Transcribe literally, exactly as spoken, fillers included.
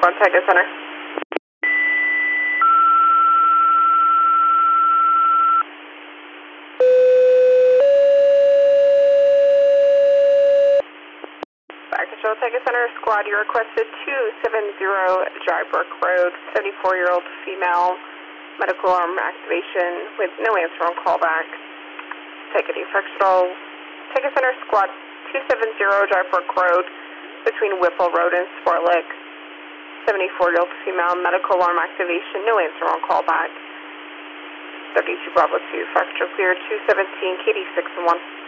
Squad Tiger Center. Back Control Tiger Center Squad, you requested two seventy Dry Brook Road, seventy-four-year-old female, medical arm activation with no answer on callback. Take a defect control. Tiger Center Squad, two seventy Dry Brook Road, between Whipple Road and Swarlick. seventy-four-year-old female, medical alarm activation, no answer on callback. thirty-two Bravo two, Foxtrot clear, two seventeen, K D six one.